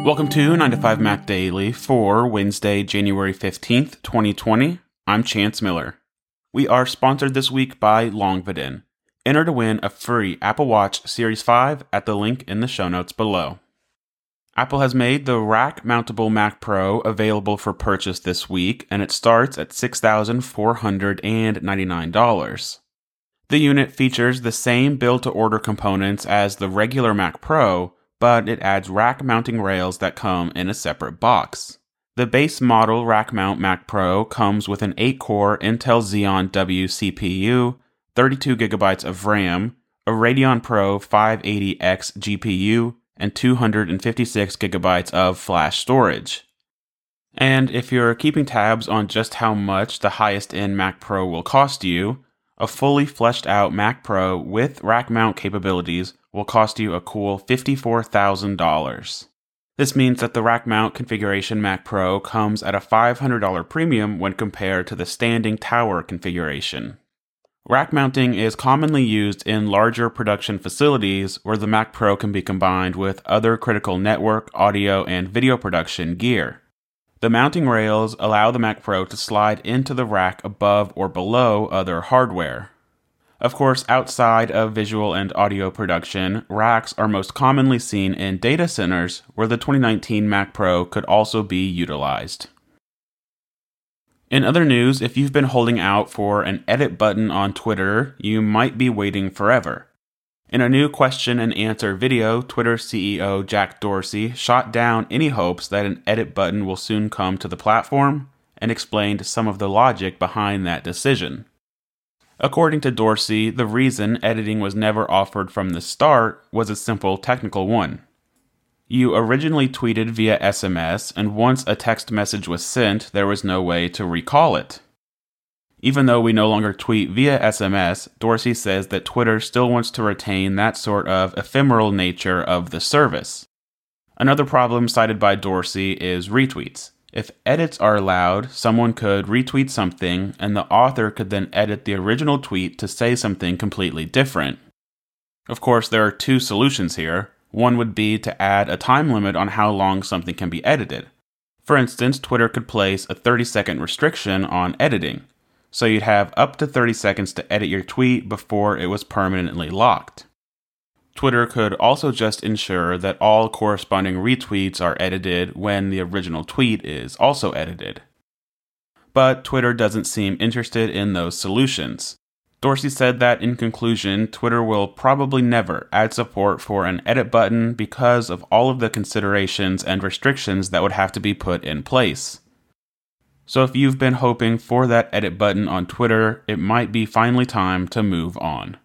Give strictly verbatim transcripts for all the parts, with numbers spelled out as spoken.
Welcome to nine to five Mac Daily for Wednesday, January fifteenth, twenty twenty. I'm Chance Miller. We are sponsored this week by Longvidin. Enter to win a free Apple Watch Series five at the link in the show notes below. Apple has made the rack-mountable Mac Pro available for purchase this week, and it starts at six thousand four hundred ninety-nine dollars. The unit features the same build-to-order components as the regular Mac Pro, but it adds rack mounting rails that come in a separate box. The base model rack mount Mac Pro comes with an eight core Intel Xeon W C P U, thirty-two gigabytes of RAM, a Radeon Pro five eighty X G P U, and two hundred fifty-six gigabytes of flash storage. And if you're keeping tabs on just how much the highest-end Mac Pro will cost you, a fully fleshed out Mac Pro with rack mount capabilities will cost you a cool fifty-four thousand dollars. This means that the rack mount configuration Mac Pro comes at a five hundred dollars premium when compared to the standing tower configuration. Rack mounting is commonly used in larger production facilities where the Mac Pro can be combined with other critical network, audio, and video production gear. The mounting rails allow the Mac Pro to slide into the rack above or below other hardware. Of course, outside of visual and audio production, racks are most commonly seen in data centers where the twenty nineteen Mac Pro could also be utilized. In other news, if you've been holding out for an edit button on Twitter, you might be waiting forever. In a new question and answer video, Twitter C E O Jack Dorsey shot down any hopes that an edit button will soon come to the platform and explained some of the logic behind that decision. According to Dorsey, the reason editing was never offered from the start was a simple technical one. You originally tweeted via S M S, and once a text message was sent, there was no way to recall it. Even though we no longer tweet via S M S, Dorsey says that Twitter still wants to retain that sort of ephemeral nature of the service. Another problem cited by Dorsey is retweets. If edits are allowed, someone could retweet something, and the author could then edit the original tweet to say something completely different. Of course, there are two solutions here. One would be to add a time limit on how long something can be edited. For instance, Twitter could place a thirty second restriction on editing, so you'd have up to thirty seconds to edit your tweet before it was permanently locked. Twitter could also just ensure that all corresponding retweets are edited when the original tweet is also edited. But Twitter doesn't seem interested in those solutions. Dorsey said that in conclusion, Twitter will probably never add support for an edit button because of all of the considerations and restrictions that would have to be put in place. So if you've been hoping for that edit button on Twitter, it might be finally time to move on.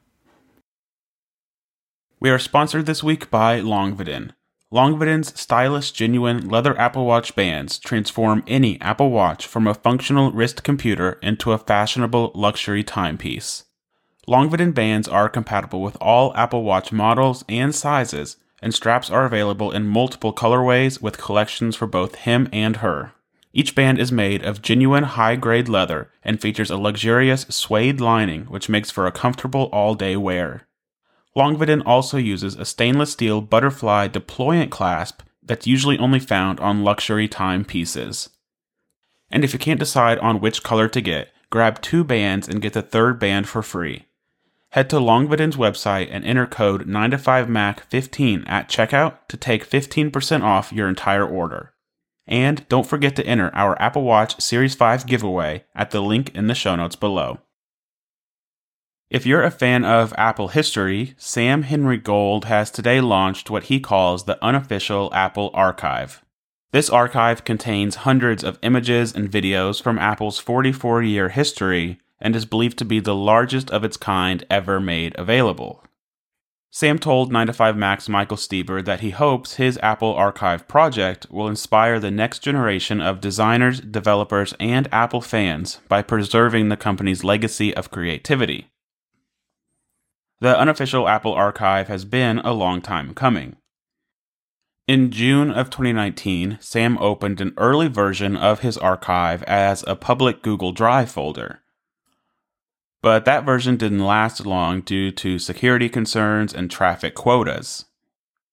We are sponsored this week by Longvidin. Longvidin's stylish, genuine leather Apple Watch bands transform any Apple Watch from a functional wrist computer into a fashionable luxury timepiece. Longvidin bands are compatible with all Apple Watch models and sizes, and straps are available in multiple colorways with collections for both him and her. Each band is made of genuine high-grade leather and features a luxurious suede lining which makes for a comfortable all-day wear. Longvidin also uses a stainless steel butterfly deployant clasp that's usually only found on luxury timepieces. And if you can't decide on which color to get, grab two bands and get the third band for free. Head to Longvidin's website and enter code nine to five Mac fifteen at checkout to take fifteen percent off your entire order. And don't forget to enter our Apple Watch Series five giveaway at the link in the show notes below. If you're a fan of Apple history, Sam Henry Gold has today launched what he calls the unofficial Apple Archive. This archive contains hundreds of images and videos from Apple's forty-four year history and is believed to be the largest of its kind ever made available. Sam told nine to five Mac's Michael Stieber that he hopes his Apple Archive project will inspire the next generation of designers, developers, and Apple fans by preserving the company's legacy of creativity. The unofficial Apple Archive has been a long time coming. In June of twenty nineteen, Sam opened an early version of his archive as a public Google Drive folder. But that version didn't last long due to security concerns and traffic quotas.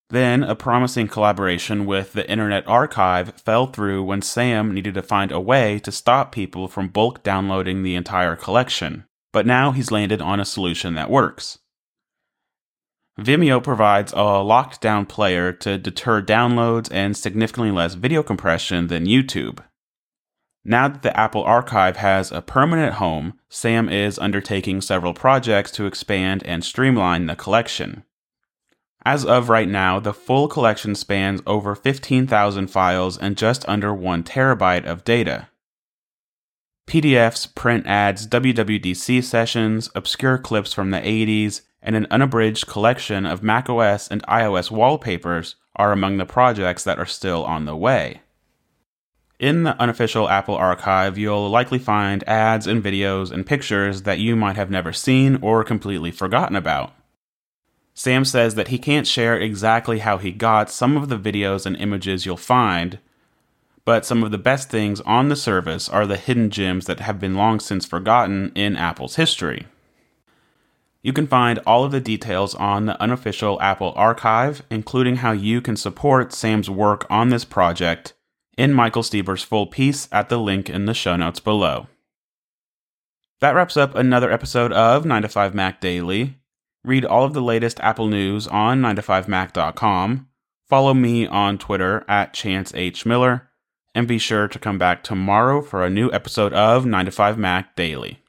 Then, a promising collaboration with the Internet Archive fell through when Sam needed to find a way to stop people from bulk downloading the entire collection, but now he's landed on a solution that works. Vimeo provides a locked-down player to deter downloads and significantly less video compression than YouTube. Now that the Apple Archive has a permanent home, Sam is undertaking several projects to expand and streamline the collection. As of right now, the full collection spans over fifteen thousand files and just under one terabyte of data. P D Fs, print ads, W W D C sessions, obscure clips from the eighties, and an unabridged collection of macOS and iOS wallpapers are among the projects that are still on the way. In the unofficial Apple Archive, you'll likely find ads and videos and pictures that you might have never seen or completely forgotten about. Sam says that he can't share exactly how he got some of the videos and images you'll find, but some of the best things on the service are the hidden gems that have been long since forgotten in Apple's history. You can find all of the details on the unofficial Apple Archive, including how you can support Sam's work on this project, in Michael Stieber's full piece at the link in the show notes below. That wraps up another episode of nine to five Mac Daily. Read all of the latest Apple news on nine to five mac dot com, follow me on Twitter at Chance H. Miller, and be sure to come back tomorrow for a new episode of nine to five Mac Daily.